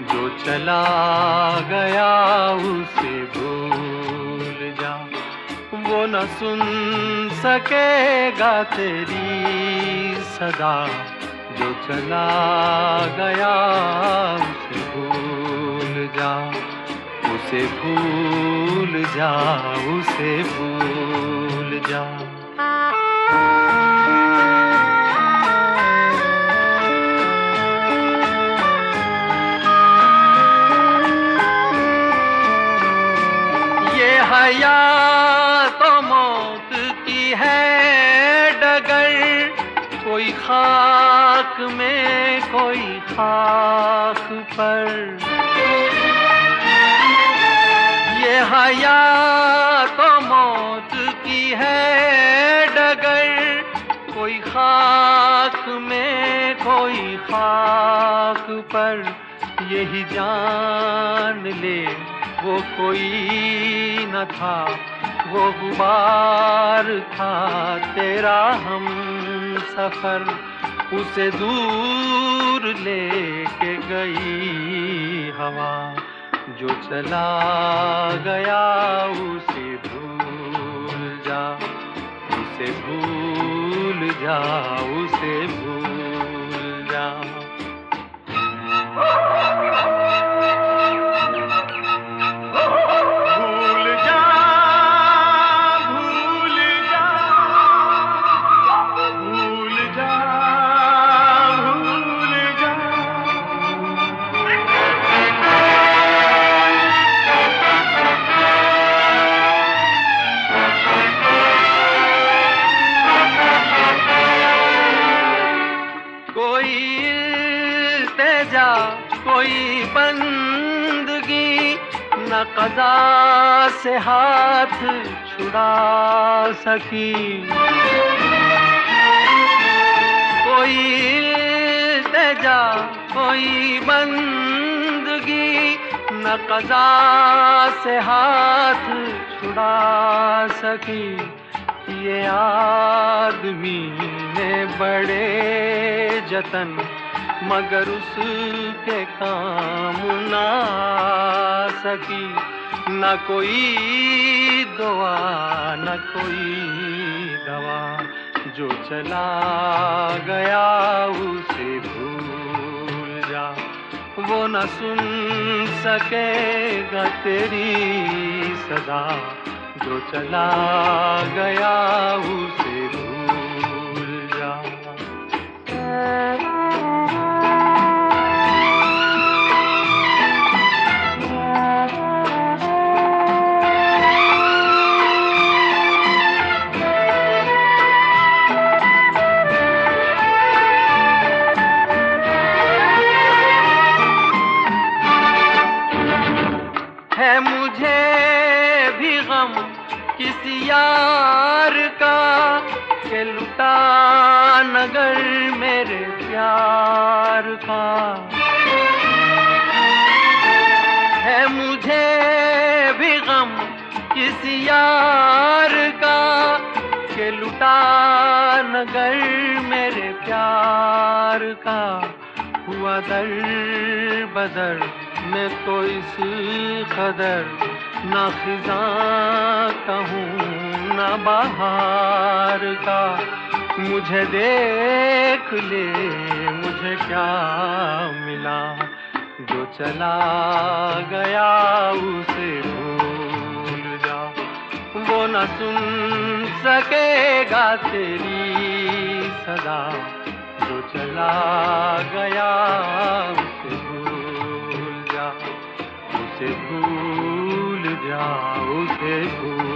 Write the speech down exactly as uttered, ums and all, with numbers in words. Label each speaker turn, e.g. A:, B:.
A: जो चला गया उसे भूल जा, वो न सुन सकेगा तेरी सदा। जो चला गया उसे भूल जा, उसे भूल जा, उसे भूल जा। ये हयात तो मौत की है डगर, कोई खाक में कोई खाक पर। ये हयात तो मौत की है डगर, कोई खाक में कोई खाक पर। यही जान ले वो कोई न था, वो गुबार था तेरा हम सफर। उसे दूर लेके गई हवा, जो चला गया उसे भूल जा, उसे भूल जा, उसे भूल जा। कोई इल्तिजा कोई बंदगी, न क़ज़ा से हाथ छुड़ा सकी। कोई इल्तिजा कोई बंदगी, न क़ज़ा से हाथ छुड़ा सकी। ये आदमी ने बड़े जतन, मगर उसके काम ना आ सकी। न कोई दुआ न कोई दवा, जो चला गया उसे भूल जा। वो न सुन सकेगा तेरी सदा, जो चला गया उसे भूल जा। है मुझे भी गम किसी यार का, के लुटा नगर मेरे प्यार का। है मुझे भी गम किसी यार का, के लुटा नगर मेरे प्यार का। हुआ दर बदर मैं तो इस कदर, ना खिज़ां कहूँ ना बहार का। मुझे देख ले मुझे क्या मिला, जो चला गया उसे भूल जा। वो न सुन सकेगा तेरी सदा, जो चला गया उसे भूल जा, उसे भूल जा, उसे भूल